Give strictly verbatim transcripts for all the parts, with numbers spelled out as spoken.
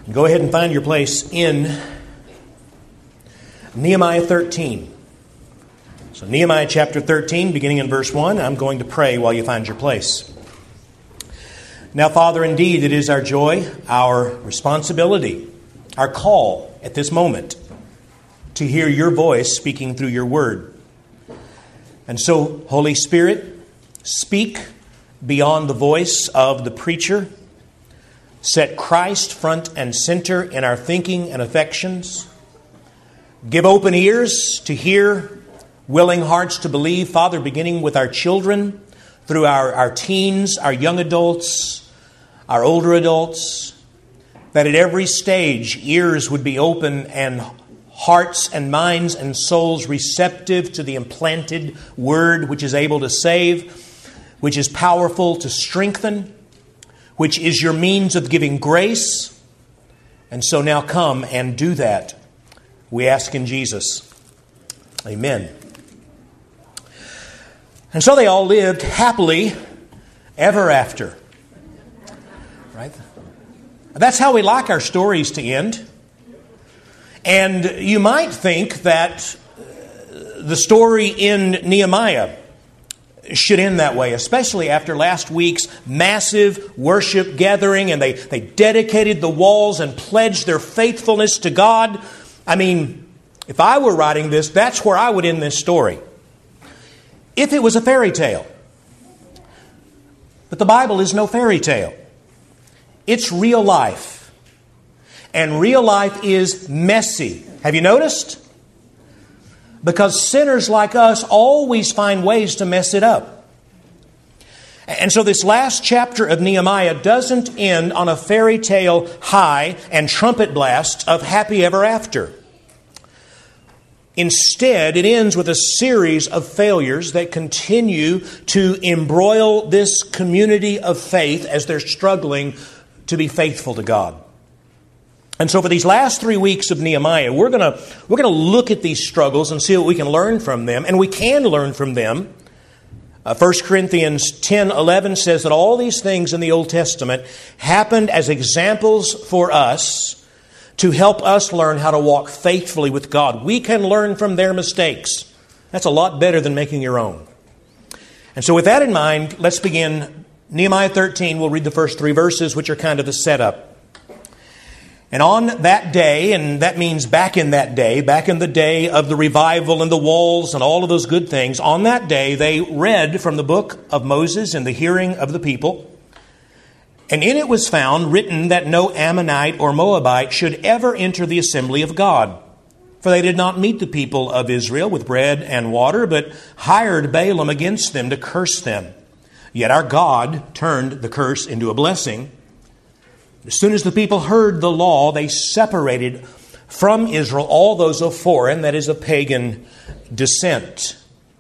Go ahead and find your place in Nehemiah thirteen. So Nehemiah chapter thirteen, beginning in verse one, I'm going to pray while you find your place. Now, Father, indeed, it is our joy, our responsibility, our call at this moment to hear your voice speaking through your word. And so, Holy Spirit, speak beyond the voice of the preacher. Set Christ front and center in our thinking and affections. Give open ears to hear, willing hearts to believe, Father, beginning with our children, through our, our teens, our young adults, our older adults, that at every stage ears would be open and hearts and minds and souls receptive to the implanted word which is able to save, which is powerful to strengthen, which is your means of giving grace. And so now come and do that. We ask in Jesus. Amen. And so they all lived happily ever after. Right? That's how we like our stories to end. And you might think that the story in Nehemiah should end that way, especially after last week's massive worship gathering, and they, they dedicated the walls and pledged their faithfulness to God. I mean, if I were writing this, that's where I would end this story. If it was a fairy tale. But the Bible is no fairy tale. It's real life. And real life is messy. Have you noticed? Because sinners like us always find ways to mess it up. And so this last chapter of Nehemiah doesn't end on a fairy tale high and trumpet blasts of happy ever after. Instead, it ends with a series of failures that continue to embroil this community of faith as they're struggling to be faithful to God. And so for these last three weeks of Nehemiah, we're going to we're going to look at these struggles and see what we can learn from them. And we can learn from them. Uh, First Corinthians ten eleven says that all these things in the Old Testament happened as examples for us to help us learn how to walk faithfully with God. We can learn from their mistakes. That's a lot better than making your own. And so with that in mind, let's begin Nehemiah thirteen. We'll read the first three verses, which are kind of the setup. And on that day, and that means back in that day, back in the day of the revival and the walls and all of those good things, on that day they read from the book of Moses in the hearing of the people. And in it was found written that no Ammonite or Moabite should ever enter the assembly of God. For they did not meet the people of Israel with bread and water, but hired Balaam against them to curse them. Yet our God turned the curse into a blessing. As soon as the people heard the law, they separated from Israel all those of foreign, that is, of pagan descent.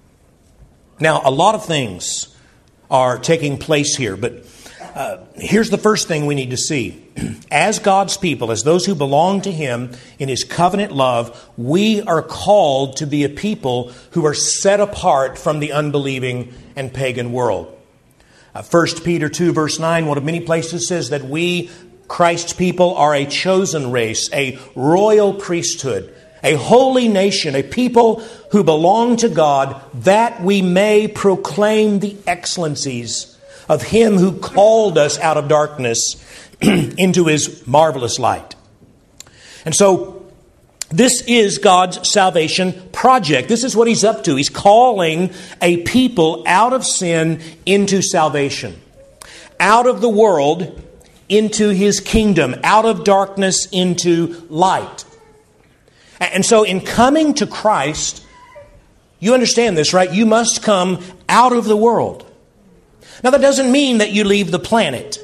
Now, a lot of things are taking place here, but uh, here's the first thing we need to see. As God's people, as those who belong to Him in His covenant love, we are called to be a people who are set apart from the unbelieving and pagan world. Uh, First Peter two, verse nine, one of many places says that we, Christ's people, are a chosen race, a royal priesthood, a holy nation, a people who belong to God, that we may proclaim the excellencies of Him who called us out of darkness into His marvelous light. And so this is God's salvation project. This is what He's up to. He's calling a people out of sin into salvation, out of the world into His kingdom, out of darkness into light. And so in coming to Christ, you understand this, right? You must come out of the world. Now, that doesn't mean that you leave the planet.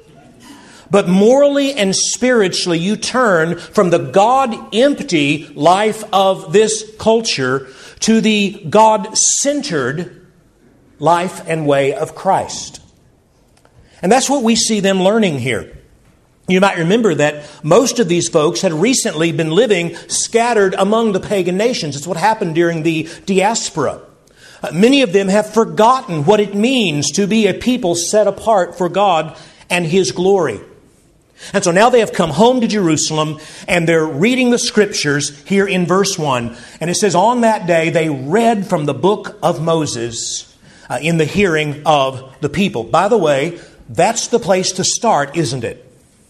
But morally and spiritually, you turn from the God-empty life of this culture to the God-centered life and way of Christ. And that's what we see them learning here. You might remember that most of these folks had recently been living scattered among the pagan nations. It's what happened during the diaspora. Uh, many of them have forgotten what it means to be a people set apart for God and His glory. And so now they have come home to Jerusalem, and they're reading the Scriptures here in verse one. And it says, on that day they read from the book of Moses uh, in the hearing of the people. By the way, that's the place to start, isn't it?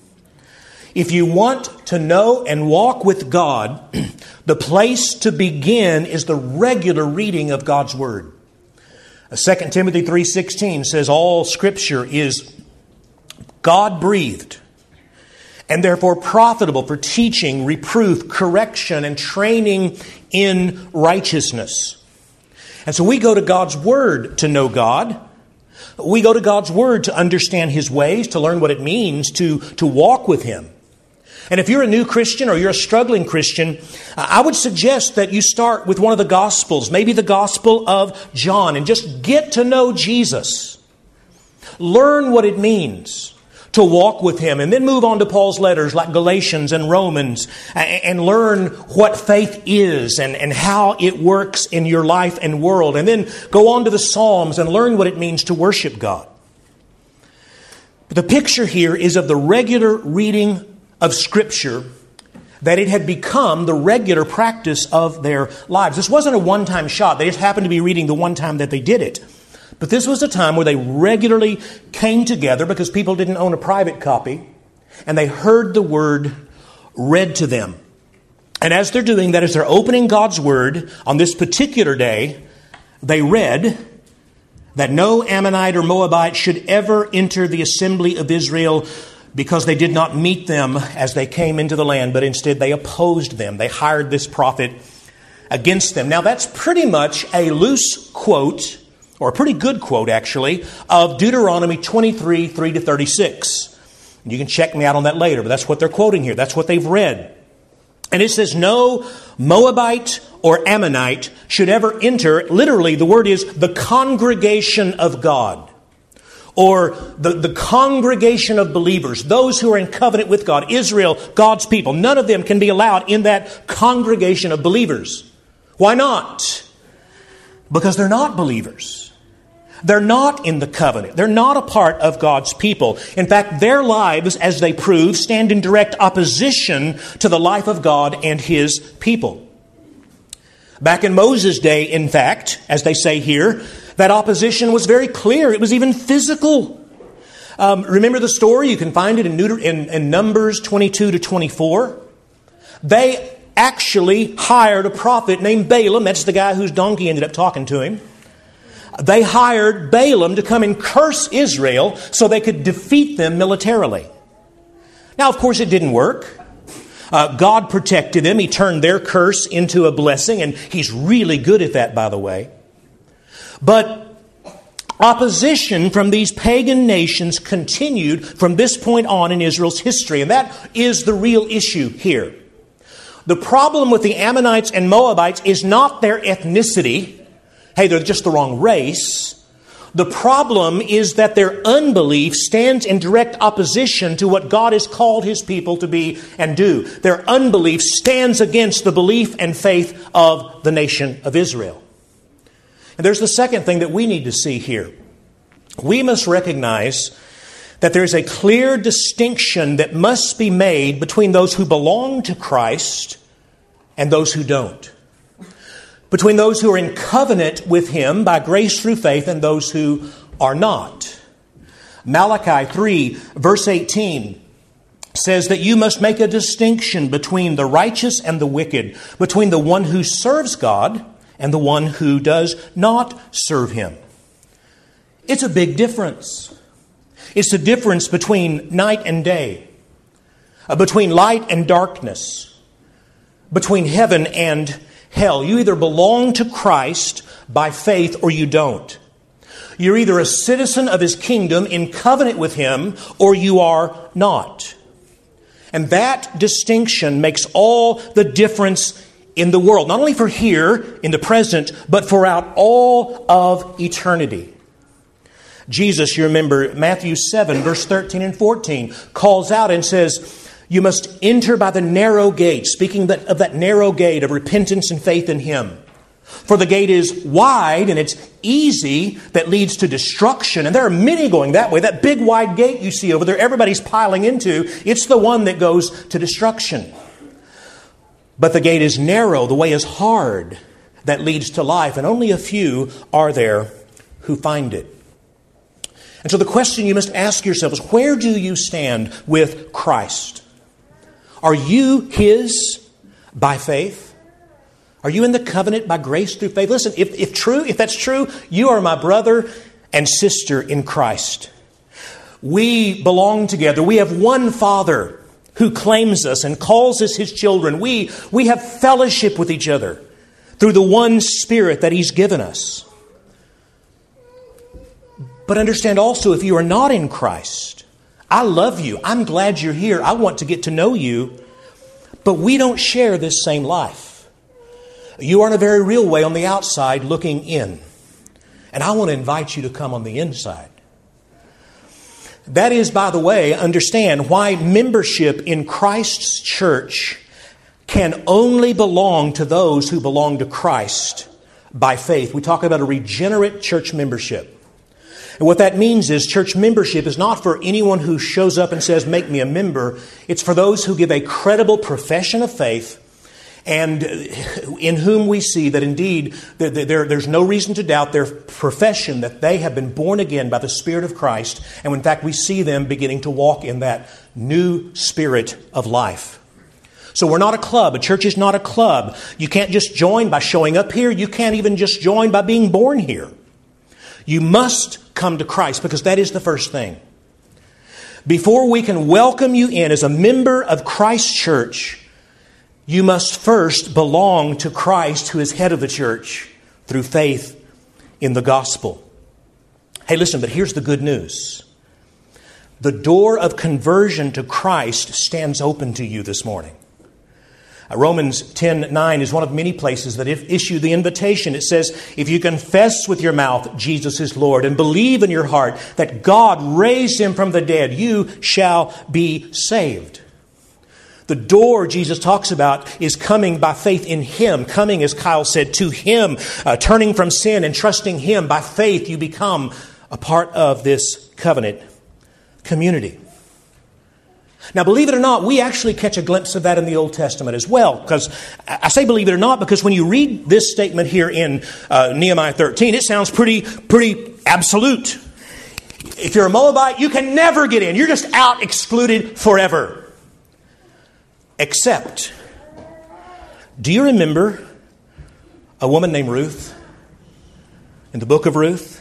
If you want to know and walk with God, the place to begin is the regular reading of God's Word. Second Timothy three sixteen says, all Scripture is God-breathed and therefore profitable for teaching, reproof, correction, and training in righteousness. And so we go to God's Word to know God. We go to God's Word to understand His ways, to learn what it means to, to walk with Him. And if you're a new Christian or you're a struggling Christian, I would suggest that you start with one of the Gospels, maybe the Gospel of John, and just get to know Jesus. Learn what it means to walk with Him, and then move on to Paul's letters like Galatians and Romans, and learn what faith is and, and how it works in your life and world. And then go on to the Psalms and learn what it means to worship God. But the picture here is of the regular reading of Scripture, that it had become the regular practice of their lives. This wasn't a one-time shot. They just happened to be reading the one time that they did it. But this was a time where they regularly came together because people didn't own a private copy, and they heard the Word read to them. And as they're doing that, as they're opening God's Word on this particular day, they read that no Ammonite or Moabite should ever enter the assembly of Israel, because they did not meet them as they came into the land, but instead they opposed them. They hired this prophet against them. Now that's pretty much a loose quote, or a pretty good quote actually, of Deuteronomy twenty-three, three to thirty-six. You can check me out on that later, but that's what they're quoting here. That's what they've read. And it says, no Moabite or Ammonite should ever enter, literally the word is the congregation of God, or the, the congregation of believers, those who are in covenant with God, Israel, God's people. None of them can be allowed in that congregation of believers. Why not? Because they're not believers. They're not in the covenant. They're not a part of God's people. In fact, their lives, as they prove, stand in direct opposition to the life of God and His people. Back in Moses' day, in fact, as they say here, that opposition was very clear. It was even physical. Um, remember the story? You can find it in, Neut- in, in Numbers twenty-two to twenty-four. They actually hired a prophet named Balaam. That's the guy whose donkey ended up talking to him. They hired Balaam to come and curse Israel so they could defeat them militarily. Now, of course, it didn't work. Uh, God protected them. He turned their curse into a blessing, and He's really good at that, by the way. But opposition from these pagan nations continued from this point on in Israel's history, and that is the real issue here. The problem with the Ammonites and Moabites is not their ethnicity. Hey, they're just the wrong race. The problem is that their unbelief stands in direct opposition to what God has called His people to be and do. Their unbelief stands against the belief and faith of the nation of Israel. And there's the second thing that we need to see here. We must recognize that there's a clear distinction that must be made between those who belong to Christ and those who don't. Between those who are in covenant with Him by grace through faith and those who are not. Malachi three, verse eighteen says that you must make a distinction between the righteous and the wicked, between the one who serves God and the one who does not serve Him. It's a big difference. It's the difference between night and day, uh, between light and darkness, between heaven and hell. You either belong to Christ by faith or you don't. You're either a citizen of His kingdom in covenant with Him or you are not. And that distinction makes all the difference in the world, not only for here in the present, but throughout all of eternity. Jesus, you remember Matthew seven, verse thirteen and fourteen, calls out and says, you must enter by the narrow gate, speaking of that narrow gate of repentance and faith in Him. For the gate is wide and it's easy that leads to destruction. And there are many going that way. That big wide gate you see over there, everybody's piling into, it's the one that goes to destruction. But the gate is narrow, the way is hard that leads to life, and only a few are there who find it. And so the question you must ask yourself is, where do you stand with Christ? Are you His by faith? Are you in the covenant by grace through faith? Listen, if, if true, if that's true, you are my brother and sister in Christ. We belong together. We have one Father who claims us and calls us His children. We, we have fellowship with each other through the one Spirit that He's given us. But understand also, if you are not in Christ, I love you. I'm glad you're here. I want to get to know you. But we don't share this same life. You are in a very real way on the outside looking in. And I want to invite you to come on the inside. That is, by the way, understand why membership in Christ's church can only belong to those who belong to Christ by faith. We talk about a regenerate church membership. And what that means is church membership is not for anyone who shows up and says, make me a member. It's for those who give a credible profession of faith and in whom we see that indeed there, there, there's no reason to doubt their profession that they have been born again by the Spirit of Christ. And in fact, we see them beginning to walk in that new spirit of life. So we're not a club. A church is not a club. You can't just join by showing up here. You can't even just join by being born here. You must come to Christ because that is the first thing. Before we can welcome you in as a member of Christ's church, you must first belong to Christ, who is head of the church, through faith in the gospel. Hey, listen, but here's the good news. The door of conversion to Christ stands open to you this morning. Romans ten nine is one of many places that issue the invitation. It says, if you confess with your mouth Jesus is Lord and believe in your heart that God raised Him from the dead, you shall be saved. The door Jesus talks about is coming by faith in Him. Coming, as Kyle said, to Him. Uh, turning from sin and trusting Him. By faith, you become a part of this covenant community. Now, believe it or not, we actually catch a glimpse of that in the Old Testament as well. Because I say believe it or not because when you read this statement here in uh, Nehemiah thirteen, it sounds pretty, pretty absolute. If you're a Moabite, you can never get in. You're just out, excluded forever. Except, do you remember a woman named Ruth in the book of Ruth?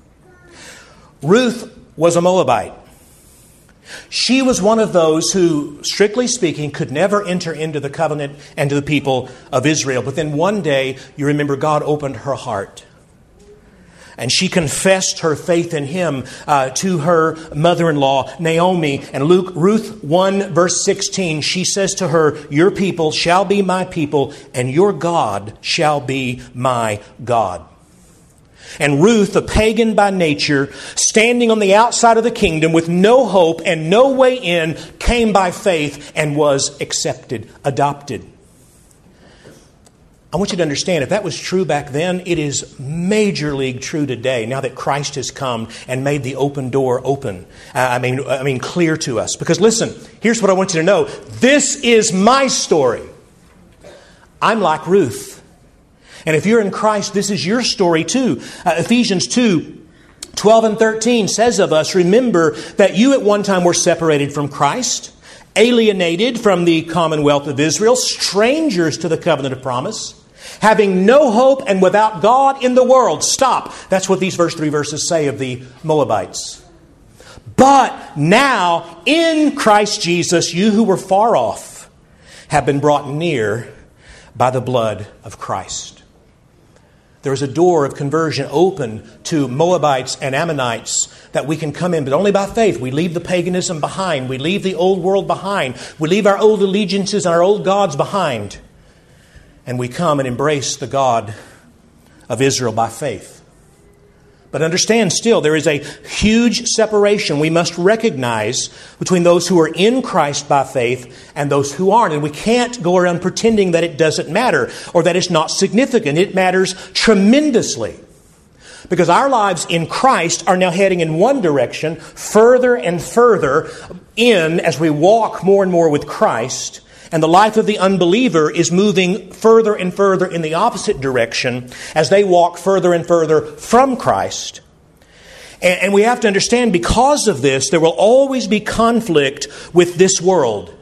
Ruth was a Moabite. She was one of those who, strictly speaking, could never enter into the covenant and to the people of Israel. But then one day, you remember God opened her heart. And she confessed her faith in Him uh, to her mother-in-law, Naomi. And Luke, Ruth one, verse sixteen, she says to her, your people shall be my people, and your God shall be my God. And Ruth, a pagan by nature, standing on the outside of the kingdom with no hope and no way in, came by faith and was accepted, adopted. I want you to understand, if that was true back then, it is major league true today, now that Christ has come and made the open door open. Uh, I mean, I mean, clear to us. Because listen, here's what I want you to know. This is my story. I'm like Ruth. And if you're in Christ, this is your story too. Uh, Ephesians two, twelve and thirteen says of us, remember that you at one time were separated from Christ, alienated from the commonwealth of Israel, strangers to the covenant of promise, having no hope and without God in the world. Stop. That's what these first three verses say of the Moabites. But now in Christ Jesus, you who were far off have been brought near by the blood of Christ. There is a door of conversion open to Moabites and Ammonites that we can come in, but only by faith. We leave the paganism behind. We leave the old world behind. We leave our old allegiances and our old gods behind. And we come and embrace the God of Israel by faith. But understand still, there is a huge separation we must recognize between those who are in Christ by faith and those who aren't. And we can't go around pretending that it doesn't matter or that it's not significant. It matters tremendously. Because our lives in Christ are now heading in one direction, further and further in as we walk more and more with Christ. And the life of the unbeliever is moving further and further in the opposite direction as they walk further and further from Christ. And, and we have to understand, because of this, there will always be conflict with this world.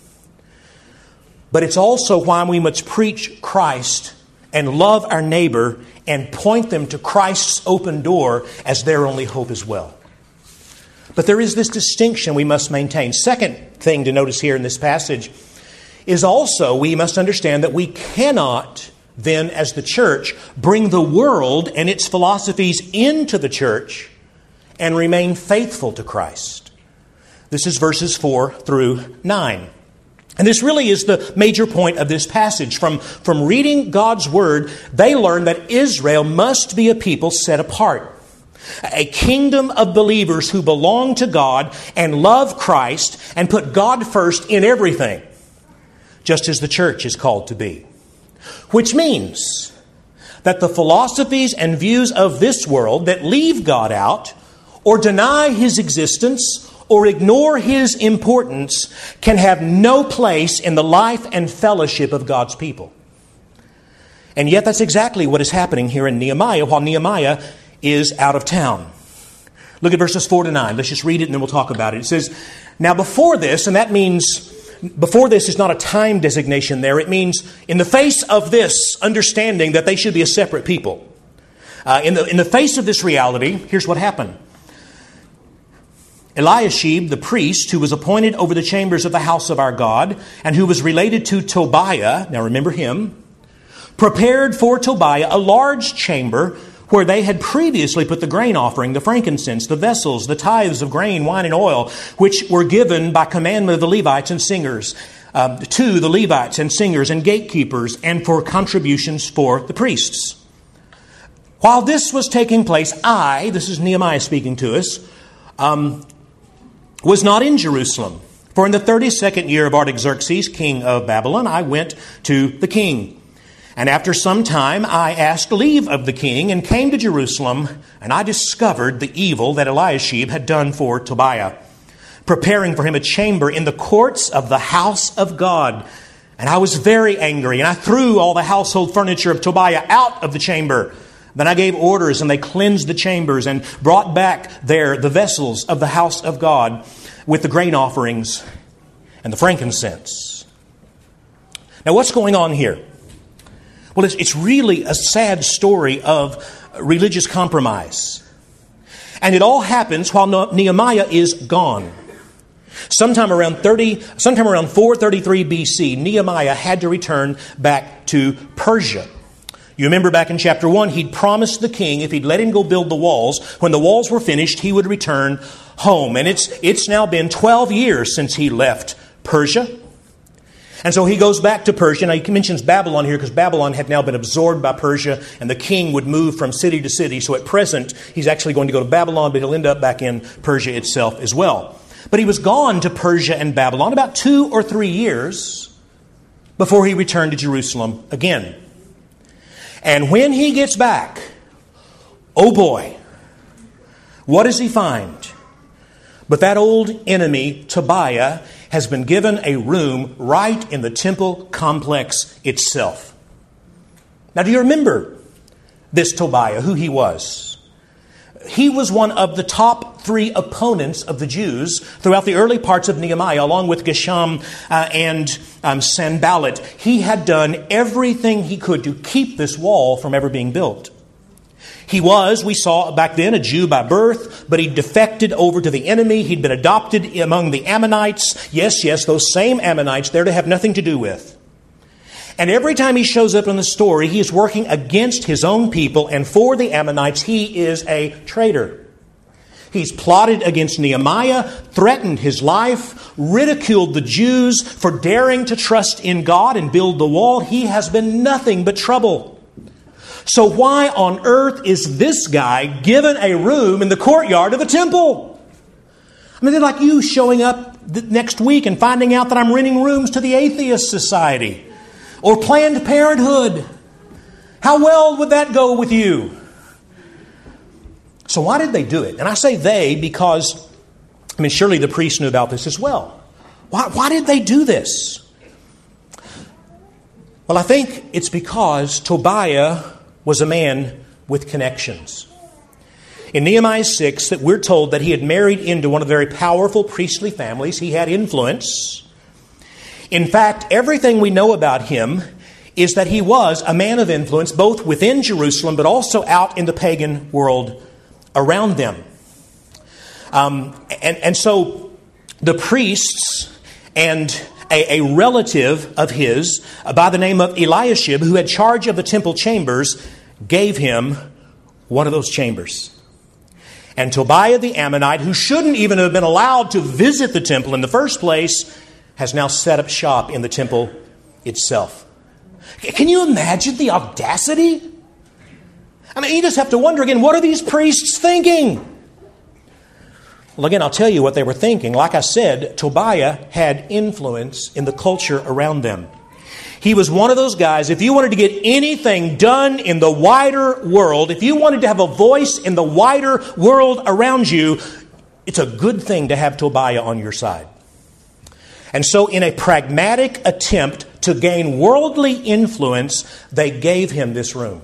But it's also why we must preach Christ and love our neighbor and point them to Christ's open door as their only hope as well. But there is this distinction we must maintain. Second thing to notice here in this passage is also we must understand that we cannot then, as the church, bring the world and its philosophies into the church and remain faithful to Christ. This is verses four through nine. And this really is the major point of this passage. From, from reading God's Word, they learn that Israel must be a people set apart. A kingdom of believers who belong to God and love Christ and put God first in everything, just as the church is called to be. Which means that the philosophies and views of this world that leave God out or deny His existence or ignore His importance can have no place in the life and fellowship of God's people. And yet that's exactly what is happening here in Nehemiah while Nehemiah is out of town. Look at verses four to nine. Let's just read it and then we'll talk about it. It says, now before this, and that means before this is not a time designation there. It means in the face of this understanding that they should be a separate people. Uh, in the in the face of this reality, here's what happened. Eliashib, the priest, who was appointed over the chambers of the house of our God, and who was related to Tobiah, now remember him, prepared for Tobiah a large chamber where they had previously put the grain offering, the frankincense, the vessels, the tithes of grain, wine, and oil, which were given by commandment of the Levites and singers, uh, to the Levites and singers and gatekeepers, and for contributions for the priests. While this was taking place, I, this is Nehemiah speaking to us, um, was not in Jerusalem. For in the thirty-second year of Artaxerxes, king of Babylon, I went to the king. And after some time, I asked leave of the king and came to Jerusalem, and I discovered the evil that Eliashib had done for Tobiah, preparing for him a chamber in the courts of the house of God. And I was very angry, and I threw all the household furniture of Tobiah out of the chamber. Then I gave orders, and they cleansed the chambers and brought back there the vessels of the house of God with the grain offerings and the frankincense. Now, what's going on here? Well, it's, it's really a sad story of religious compromise. And it all happens while Nehemiah is gone. Sometime around thirty, sometime around four thirty-three B C, Nehemiah had to return back to Persia. You remember back in chapter one, he'd promised the king if he'd let him go build the walls, when the walls were finished, he would return home. And it's it's now been twelve years since he left Persia. And so he goes back to Persia. Now he mentions Babylon here because Babylon had now been absorbed by Persia and the king would move from city to city. So at present, he's actually going to go to Babylon, but he'll end up back in Persia itself as well. But he was gone to Persia and Babylon about two or three years before he returned to Jerusalem again. And when he gets back, oh boy, what does he find? But that old enemy, Tobiah, has been given a room right in the temple complex itself. Now, do you remember this Tobiah, who he was? He was one of the top three opponents of the Jews throughout the early parts of Nehemiah, along with Geshem uh, and um, Sanballat. He had done everything he could to keep this wall from ever being built. He was, we saw back then, a Jew by birth, but he defected over to the enemy. He'd been adopted among the Ammonites. Yes, yes, those same Ammonites there to have nothing to do with. And every time he shows up in the story, he is working against his own people, and for the Ammonites, he is a traitor. He's plotted against Nehemiah, threatened his life, ridiculed the Jews for daring to trust in God and build the wall. He has been nothing but trouble. So why on earth is this guy given a room in the courtyard of the temple? I mean, they're like you showing up th- next week and finding out that I'm renting rooms to the Atheist Society or Planned Parenthood. How well would that go with you? So why did they do it? And I say they because, I mean, surely the priests knew about this as well. Why, why did they do this? Well, I think it's because Tobiah was a man with connections. In Nehemiah six, that we're told that he had married into one of the very powerful priestly families. He had influence. In fact, everything we know about him is that he was a man of influence, both within Jerusalem, but also out in the pagan world around them. Um, and, and so the priests and a, a relative of his by the name of Eliashib, who had charge of the temple chambers, gave him one of those chambers. And Tobiah the Ammonite, who shouldn't even have been allowed to visit the temple in the first place, has now set up shop in the temple itself. Can you imagine the audacity? I mean, you just have to wonder again, what are these priests thinking? Well, again, I'll tell you what they were thinking. Like I said, Tobiah had influence in the culture around them. He was one of those guys, if you wanted to get anything done in the wider world, if you wanted to have a voice in the wider world around you, it's a good thing to have Tobiah on your side. And so in a pragmatic attempt to gain worldly influence, they gave him this room.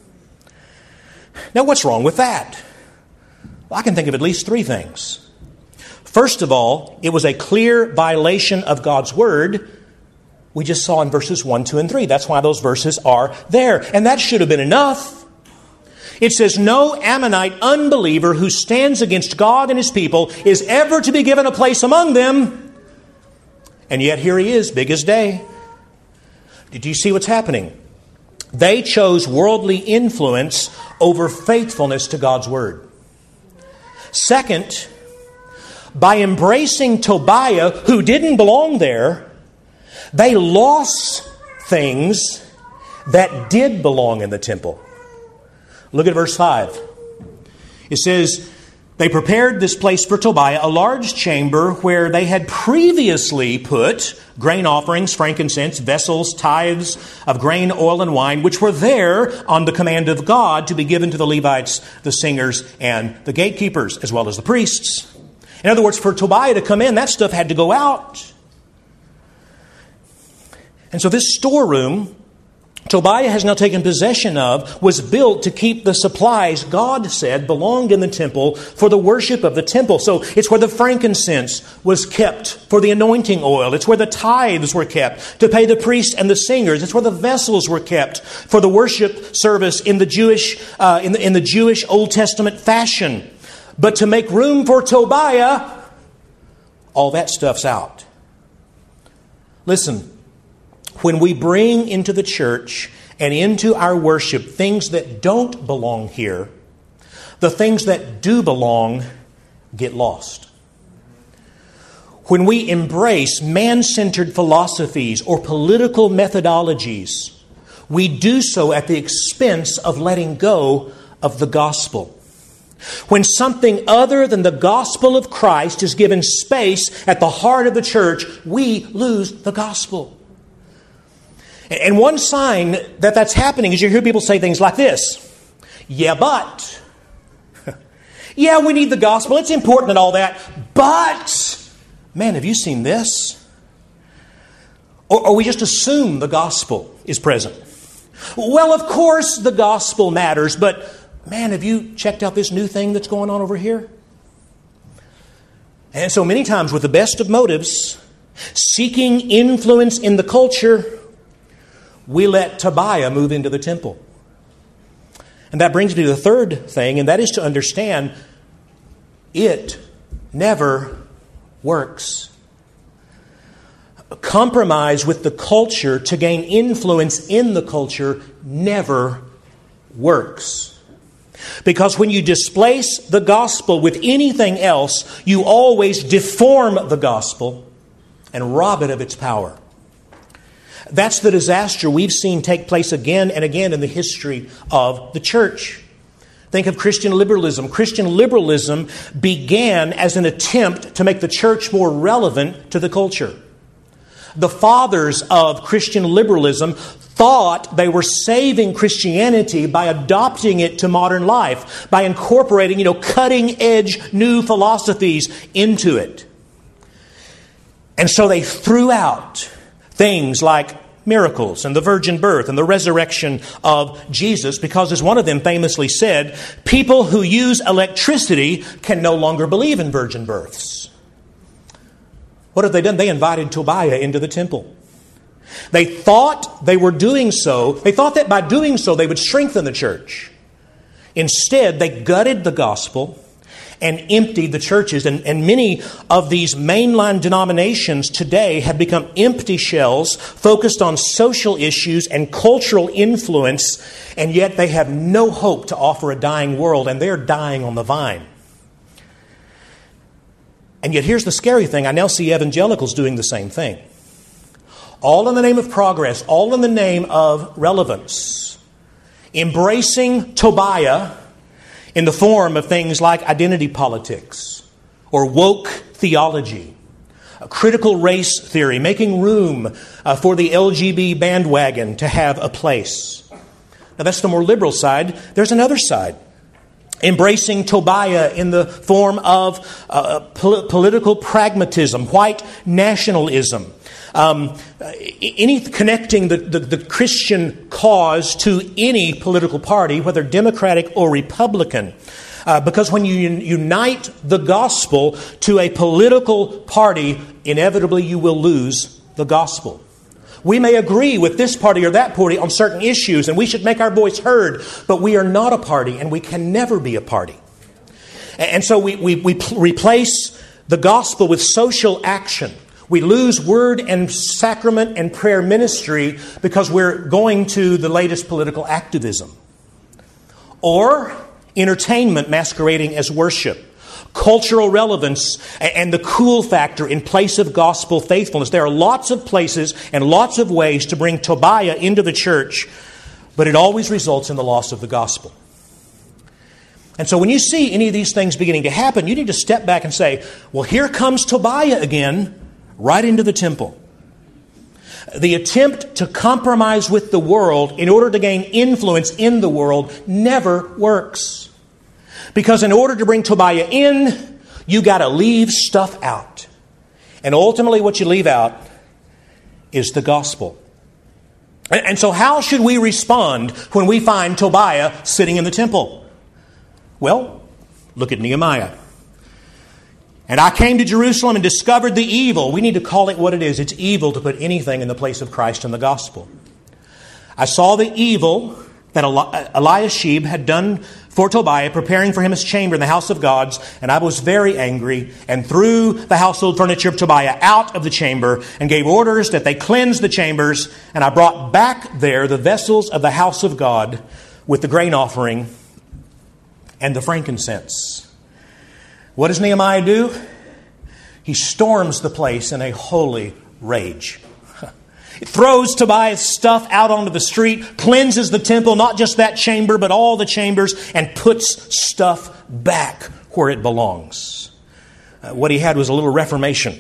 Now, what's wrong with that? Well, I can think of at least three things. First of all, it was a clear violation of God's word. We just saw in verses one, two, and three. That's why those verses are there. And that should have been enough. It says, no Ammonite unbeliever who stands against God and his people is ever to be given a place among them. And yet here he is, big as day. Did you see what's happening? They chose worldly influence over faithfulness to God's word. Second, by embracing Tobiah, who didn't belong there, they lost things that did belong in the temple. Look at verse five. It says, they prepared this place for Tobiah, a large chamber where they had previously put grain offerings, frankincense, vessels, tithes of grain, oil, and wine, which were there on the command of God to be given to the Levites, the singers, and the gatekeepers, as well as the priests. In other words, for Tobiah to come in, that stuff had to go out. And so this storeroom Tobiah has now taken possession of was built to keep the supplies God said belonged in the temple for the worship of the temple. So it's where the frankincense was kept for the anointing oil. It's where the tithes were kept to pay the priests and the singers. It's where the vessels were kept for the worship service in the Jewish uh, in the, in the Jewish Old Testament fashion. But to make room for Tobiah, all that stuff's out. Listen. When we bring into the church and into our worship things that don't belong here, the things that do belong get lost. When we embrace man-centered philosophies or political methodologies, we do so at the expense of letting go of the gospel. When something other than the gospel of Christ is given space at the heart of the church, we lose the gospel. And one sign that that's happening is you hear people say things like this. Yeah, but. Yeah, we need the gospel. It's important and all that. But, man, have you seen this? Or, or we just assume the gospel is present. Well, of course the gospel matters, but, man, have you checked out this new thing that's going on over here? And so many times with the best of motives, seeking influence in the culture, we let Tobiah move into the temple. And that brings me to the third thing, and that is to understand it never works. Compromise with the culture to gain influence in the culture never works. Because when you displace the gospel with anything else, you always deform the gospel and rob it of its power. That's the disaster we've seen take place again and again in the history of the church. Think of Christian liberalism. Christian liberalism began as an attempt to make the church more relevant to the culture. The fathers of Christian liberalism thought they were saving Christianity by adopting it to modern life, by incorporating, you know, cutting-edge new philosophies into it. And so they threw out things like miracles and the virgin birth and the resurrection of Jesus, because as one of them famously said, people who use electricity can no longer believe in virgin births. What have they done? They invited Tobiah into the temple. They thought they were doing so. They thought that by doing so they would strengthen the church. Instead, they gutted the gospel and emptied the churches. And, and many of these mainline denominations today have become empty shells focused on social issues and cultural influence, and yet they have no hope to offer a dying world, and they're dying on the vine. And yet here's the scary thing. I now see evangelicals doing the same thing. All in the name of progress, all in the name of relevance. Embracing Tobiah in the form of things like identity politics or woke theology, a critical race theory, making room uh, for the L G B T bandwagon to have a place. Now that's the more liberal side. There's another side. Embracing Tobiah in the form of uh, pol- political pragmatism, white nationalism, um, any connecting the, the, the Christian cause to any political party, whether Democratic or Republican. Uh, because when you un- unite the gospel to a political party, inevitably you will lose the gospel. We may agree with this party or that party on certain issues, and we should make our voice heard, but we are not a party, and we can never be a party. And so we, we, we pl- replace the gospel with social action. We lose word and sacrament and prayer ministry because we're going to the latest political activism. Or entertainment masquerading as worship. Cultural relevance and the cool factor in place of gospel faithfulness. There are lots of places and lots of ways to bring Tobiah into the church, but it always results in the loss of the gospel. And so when you see any of these things beginning to happen, you need to step back and say, well, here comes Tobiah again, right into the temple. The attempt to compromise with the world in order to gain influence in the world never works. Because in order to bring Tobiah in, you got to leave stuff out. And ultimately what you leave out is the gospel. And so how should we respond when we find Tobiah sitting in the temple? Well, look at Nehemiah. And I came to Jerusalem and discovered the evil. We need to call it what it is. It's evil to put anything in the place of Christ and the gospel. I saw the evil that Eli- Eliashib had done for Tobiah, preparing for him his chamber in the house of gods, and I was very angry, and threw the household furniture of Tobiah out of the chamber, and gave orders that they cleanse the chambers, and I brought back there the vessels of the house of God with the grain offering and the frankincense. What does Nehemiah do? He storms the place in a holy rage. It throws Tobiah's stuff out onto the street, cleanses the temple, not just that chamber, but all the chambers, and puts stuff back where it belongs. Uh, what he had was a little reformation.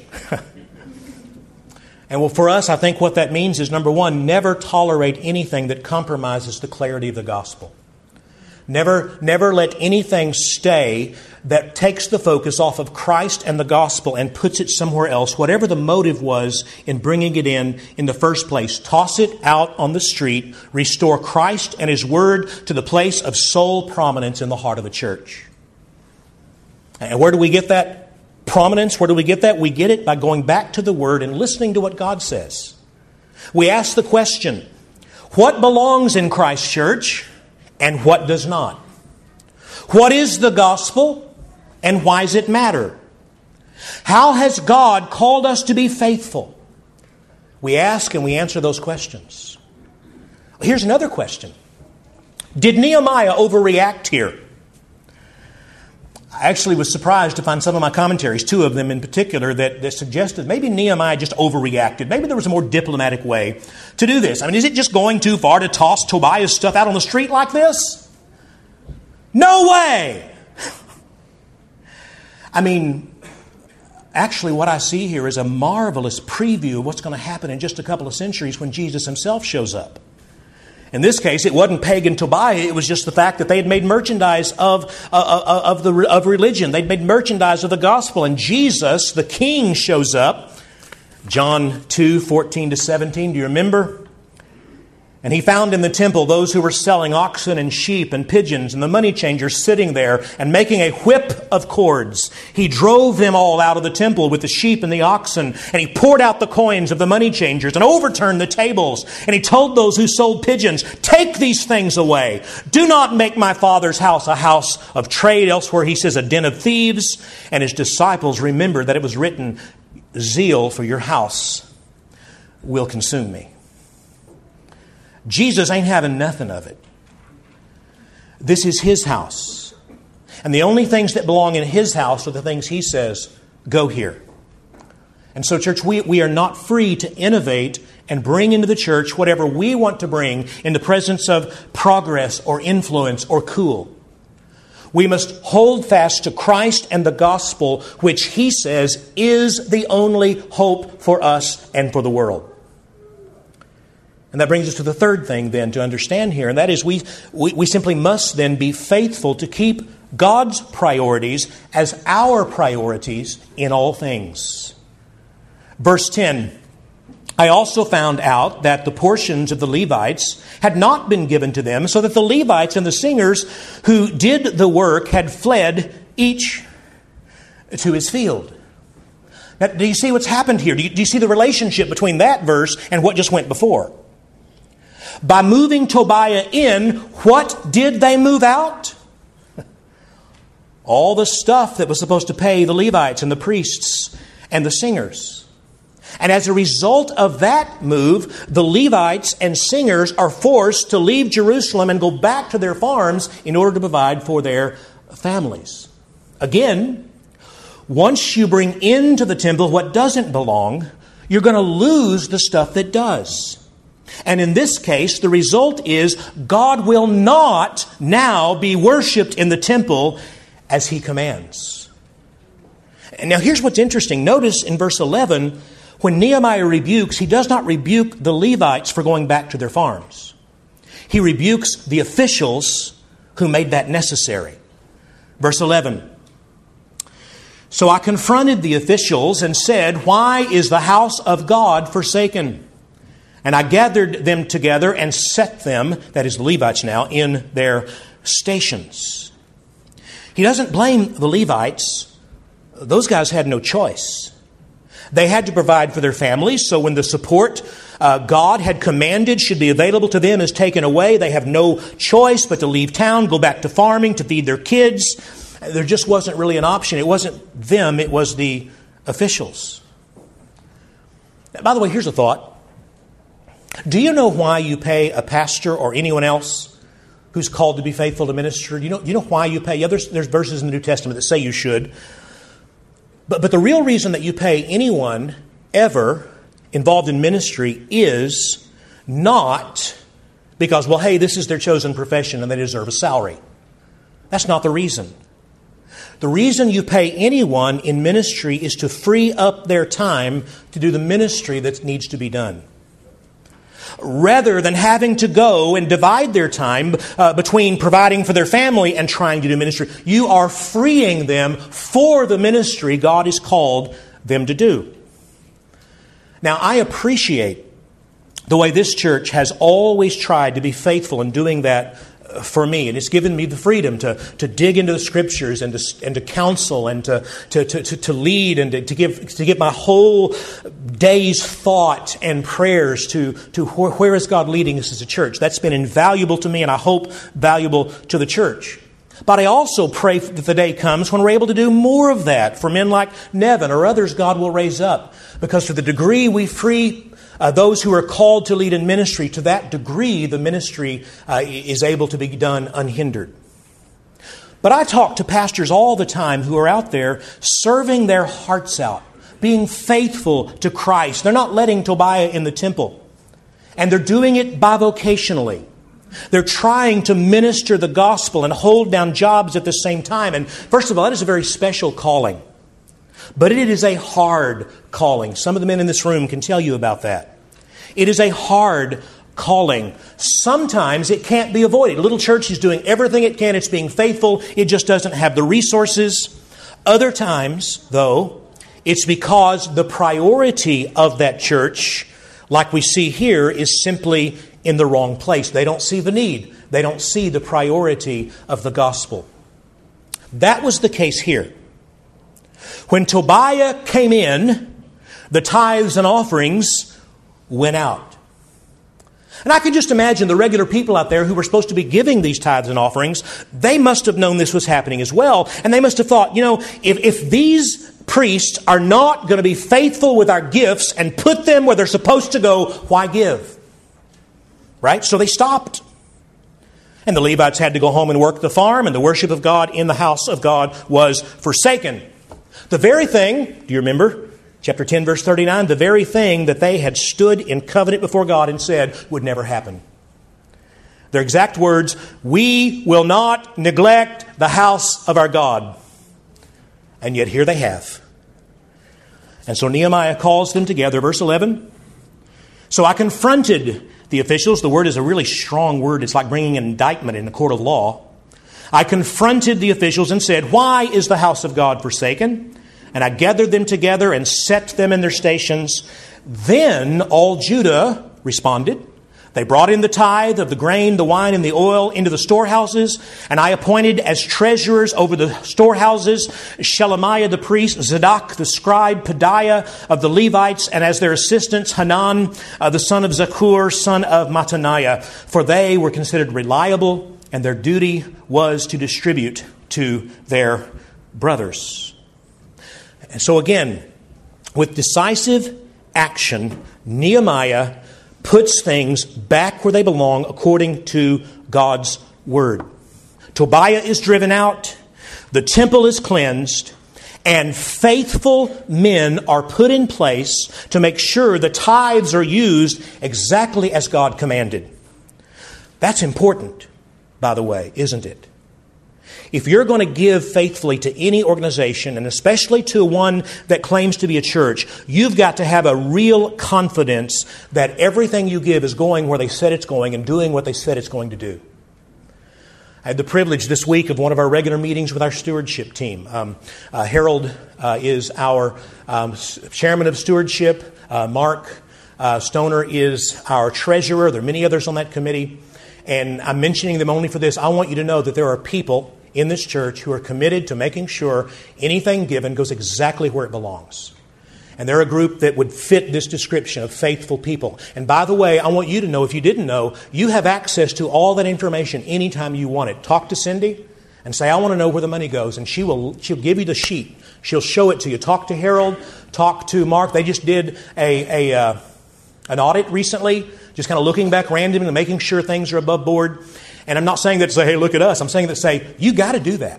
And well, for us, I think what that means is, number one, never tolerate anything that compromises the clarity of the gospel. Never, never let anything stay that takes the focus off of Christ and the gospel and puts it somewhere else, whatever the motive was in bringing it in in the first place. Toss it out on the street. Restore Christ and His Word to the place of sole prominence in the heart of the church. And where do we get that prominence? Where do we get that? We get it by going back to the Word and listening to what God says. We ask the question, what belongs in Christ's church and what does not? What is the gospel and why does it matter? How has God called us to be faithful? We ask and we answer those questions. Here's another question. Did Nehemiah overreact here? I actually was surprised to find some of my commentaries, two of them in particular, that, that suggested maybe Nehemiah just overreacted. Maybe there was a more diplomatic way to do this. I mean, is it just going too far to toss Tobiah's stuff out on the street like this? No way! I mean, actually what I see here is a marvelous preview of what's going to happen in just a couple of centuries when Jesus himself shows up. In this case, it wasn't pagan Tobiah. It was just the fact that they had made merchandise of, uh, of, the, of religion. They'd made merchandise of the gospel. And Jesus, the King, shows up. John two, fourteen to seventeen. Do you remember? And he found in the temple those who were selling oxen and sheep and pigeons and the money changers sitting there and making a whip of cords. He drove them all out of the temple with the sheep and the oxen, and he poured out the coins of the money changers and overturned the tables. And he told those who sold pigeons, "Take these things away. Do not make my Father's house a house of trade." Elsewhere he says, "a den of thieves." And his disciples remembered that it was written, "Zeal for your house will consume me." Jesus ain't having nothing of it. This is his house. And the only things that belong in his house are the things he says, go here. And so, church, we, we are not free to innovate and bring into the church whatever we want to bring in the presence of progress or influence or cool. We must hold fast to Christ and the gospel, which he says is the only hope for us and for the world. And that brings us to the third thing then to understand here, and that is we, we, we simply must then be faithful to keep God's priorities as our priorities in all things. Verse ten, I also found out that the portions of the Levites had not been given to them, so that the Levites and the singers who did the work had fled each to his field. Now, do you see what's happened here? Do you, do you see the relationship between that verse and what just went before? By moving Tobiah in, what did they move out? All the stuff that was supposed to pay the Levites and the priests and the singers. And as a result of that move, the Levites and singers are forced to leave Jerusalem and go back to their farms in order to provide for their families. Again, once you bring into the temple what doesn't belong, you're going to lose the stuff that does. And in this case, the result is God will not now be worshipped in the temple as he commands. And now here's what's interesting. Notice in verse eleven, when Nehemiah rebukes, he does not rebuke the Levites for going back to their farms. He rebukes the officials who made that necessary. Verse eleven. So I confronted the officials and said, "Why is the house of God forsaken?" And I gathered them together and set them, that is the Levites now, in their stations. He doesn't blame the Levites. Those guys had no choice. They had to provide for their families, so when the support uh, God had commanded should be available to them is taken away, they have no choice but to leave town, go back to farming, to feed their kids. There just wasn't really an option. It wasn't them, it was the officials. By the way, here's a thought. Do you know why you pay a pastor or anyone else who's called to be faithful to ministry? You know, you know why you pay? Yeah, there's, there's verses in the New Testament that say you should. But, but the real reason that you pay anyone ever involved in ministry is not because, well, hey, this is their chosen profession and they deserve a salary. That's not the reason. The reason you pay anyone in ministry is to free up their time to do the ministry that needs to be done. Rather than having to go and divide their time uh, between providing for their family and trying to do ministry, you are freeing them for the ministry God has called them to do. Now, I appreciate the way this church has always tried to be faithful in doing that for me, and it's given me the freedom to, to dig into the Scriptures and to and to counsel and to to to, to lead and to, to give to give my whole day's thought and prayers to to where, where is God leading us as a church. That's been invaluable to me, and I hope valuable to the church. But I also pray that the day comes when we're able to do more of that for men like Nevin or others God will raise up, because to the degree we free Uh, those who are called to lead in ministry, to that degree the ministry uh, is able to be done unhindered. But I talk to pastors all the time who are out there serving their hearts out, being faithful to Christ. They're not letting Tobiah in the temple. And they're doing it bivocationally. They're trying to minister the gospel and hold down jobs at the same time. And first of all, that is a very special calling. But it is a hard calling. Some of the men in this room can tell you about that. It is a hard calling. Sometimes it can't be avoided. Little church is doing everything it can. It's being faithful. It just doesn't have the resources. Other times, though, it's because the priority of that church, like we see here, is simply in the wrong place. They don't see the need. They don't see the priority of the gospel. That was the case here. When Tobiah came in, the tithes and offerings went out. And I can just imagine the regular people out there who were supposed to be giving these tithes and offerings, they must have known this was happening as well. And they must have thought, you know, if, if these priests are not going to be faithful with our gifts and put them where they're supposed to go, why give? Right? So they stopped. And the Levites had to go home and work the farm, and the worship of God in the house of God was forsaken. The very thing, do you remember? Chapter ten, verse thirty-nine, the very thing that they had stood in covenant before God and said would never happen. Their exact words, we will not neglect the house of our God. And yet here they have. And so Nehemiah calls them together, verse eleven. So I confronted the officials. The word is a really strong word. It's like bringing an indictment in a court of law. I confronted the officials and said, why is the house of God forsaken? And I gathered them together and set them in their stations. Then all Judah responded. They brought in the tithe of the grain, the wine, and the oil into the storehouses. And I appointed as treasurers over the storehouses Shelemiah the priest, Zadok the scribe, Pedaiah of the Levites, and as their assistants Hanan, uh, the son of Zakur, son of Mattaniah. For they were considered reliable, and their duty was to distribute to their brothers. And so again, with decisive action, Nehemiah puts things back where they belong according to God's word. Tobiah is driven out, the temple is cleansed, and faithful men are put in place to make sure the tithes are used exactly as God commanded. That's important, by the way, isn't it? If you're going to give faithfully to any organization, and especially to one that claims to be a church, you've got to have a real confidence that everything you give is going where they said it's going and doing what they said it's going to do. I had the privilege this week of one of our regular meetings with our stewardship team. Um, uh, Harold uh, is our um, chairman of stewardship. Uh, Mark uh, Stoner is our treasurer. There are many others on that committee. And I'm mentioning them only for this. I want you to know that there are people in this church who are committed to making sure anything given goes exactly where it belongs. And they're a group that would fit this description of faithful people. And by the way, I want you to know, if you didn't know, you have access to all that information anytime you want it. Talk to Cindy and say, I want to know where the money goes. And she will, she'll give you the sheet. She'll show it to you. Talk to Harold. Talk to Mark. They just did a, a uh, an audit recently, just kind of looking back randomly and making sure things are above board. And I'm not saying that to say, hey, look at us. I'm saying that to say, you got to do that.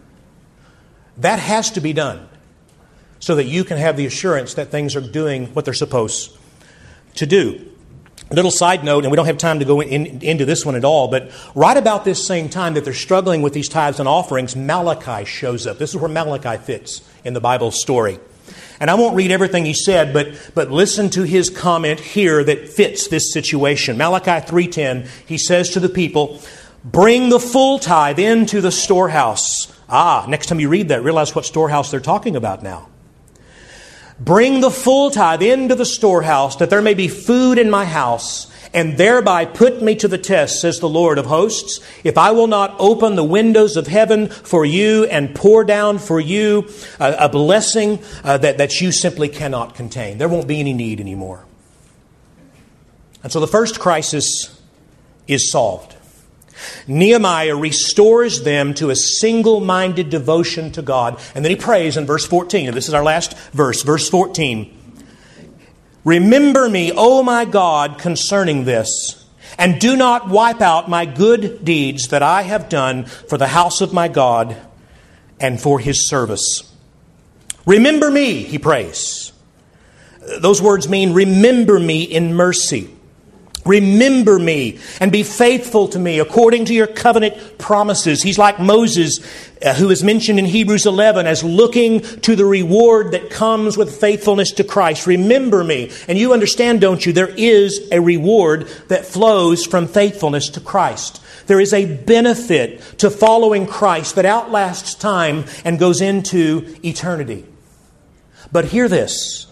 That has to be done so that you can have the assurance that things are doing what they're supposed to do. A little side note, and we don't have time to go in, into this one at all, but right about this same time that they're struggling with these tithes and offerings, Malachi shows up. This is where Malachi fits in the Bible story. And I won't read everything he said, but, but listen to his comment here that fits this situation. Malachi three ten, he says to the people, bring the full tithe into the storehouse. Ah, next time you read that, realize what storehouse they're talking about now. Bring the full tithe into the storehouse, that there may be food in my house, and thereby put me to the test, says the Lord of hosts, if I will not open the windows of heaven for you and pour down for you a, a blessing uh, that, that you simply cannot contain. There won't be any need anymore. And so the first crisis is solved. Nehemiah restores them to a single-minded devotion to God. And then he prays in verse fourteen. And this is our last verse, verse fourteen. Remember me, O my God, concerning this, and do not wipe out my good deeds that I have done for the house of my God and for His service. Remember me, he prays. Those words mean remember me in mercy. Remember me and be faithful to me according to your covenant promises. He's like Moses, uh, who is mentioned in Hebrews eleven as looking to the reward that comes with faithfulness to Christ. Remember me. And you understand, don't you, there is a reward that flows from faithfulness to Christ. There is a benefit to following Christ that outlasts time and goes into eternity. But hear this.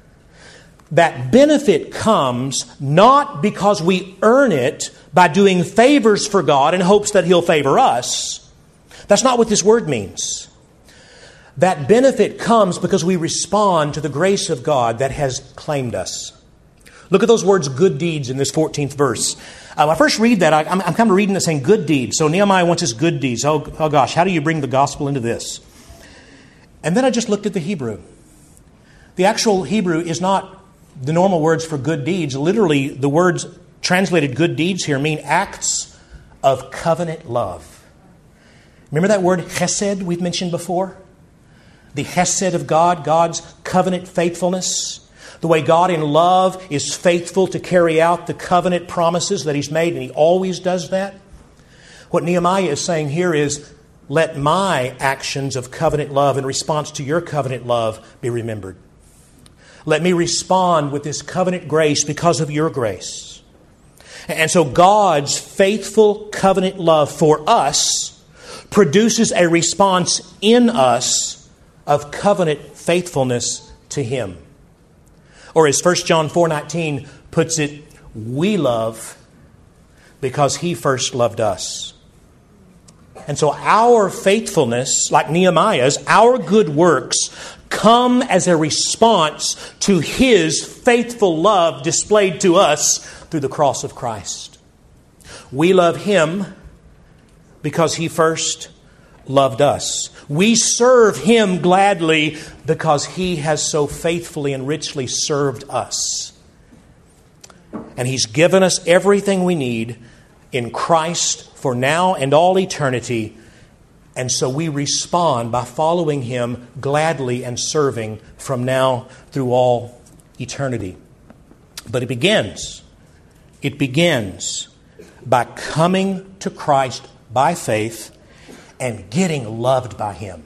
That benefit comes not because we earn it by doing favors for God in hopes that He'll favor us. That's not what this word means. That benefit comes because we respond to the grace of God that has claimed us. Look at those words, good deeds, in this fourteenth verse. Uh, when I first read that, I, I'm, I'm kind of reading it saying good deeds. So Nehemiah wants his good deeds. Oh, oh gosh, how do you bring the gospel into this? And then I just looked at the Hebrew. The actual Hebrew is not the normal words for good deeds. Literally, the words translated good deeds here mean acts of covenant love. Remember that word chesed we've mentioned before? The chesed of God, God's covenant faithfulness. The way God in love is faithful to carry out the covenant promises that He's made, and He always does that. What Nehemiah is saying here is, let my actions of covenant love in response to your covenant love be remembered. Let me respond with this covenant grace because of your grace. And so God's faithful covenant love for us produces a response in us of covenant faithfulness to Him. Or as First John four nineteen puts it, we love because He first loved us. And so our faithfulness, like Nehemiah's, our good works come as a response to His faithful love displayed to us through the cross of Christ. We love Him because He first loved us. We serve Him gladly because He has so faithfully and richly served us. And He's given us everything we need in Christ for now and all eternity. And so we respond by following Him gladly and serving from now through all eternity. But it begins, it begins by coming to Christ by faith and getting loved by Him.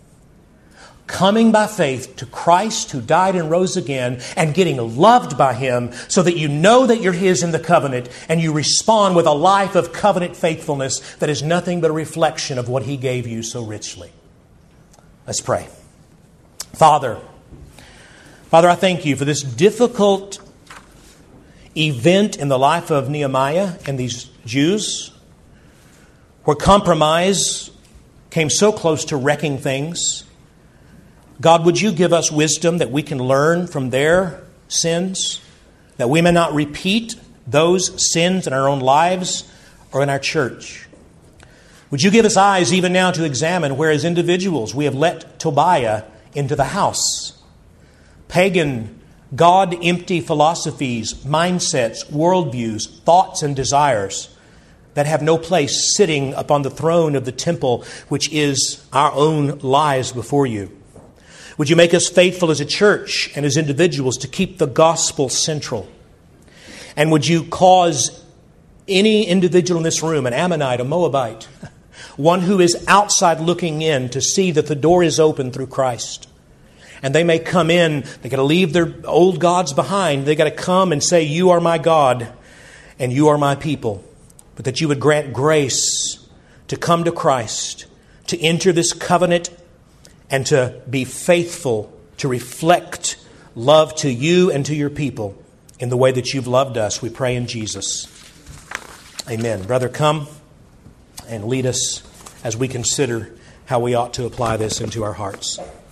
Coming by faith to Christ who died and rose again and getting loved by Him so that you know that you're His in the covenant and you respond with a life of covenant faithfulness that is nothing but a reflection of what He gave you so richly. Let's pray. Father, Father, I thank You for this difficult event in the life of Nehemiah and these Jews where compromise came so close to wrecking things. God, would You give us wisdom that we can learn from their sins, that we may not repeat those sins in our own lives or in our church? Would You give us eyes even now to examine where as individuals we have let Tobiah into the house? Pagan, God-empty philosophies, mindsets, worldviews, thoughts and desires that have no place sitting upon the throne of the temple, which is our own lives before You. Would You make us faithful as a church and as individuals to keep the gospel central? And would You cause any individual in this room, an Ammonite, a Moabite, one who is outside looking in, to see that the door is open through Christ? And they may come in, they got to leave their old gods behind. They got to come and say, You are my God and You are my people. But that You would grant grace to come to Christ, to enter this covenant, and to be faithful to reflect love to You and to Your people in the way that You've loved us. We pray in Jesus. Amen. Brother, come and lead us as we consider how we ought to apply this into our hearts.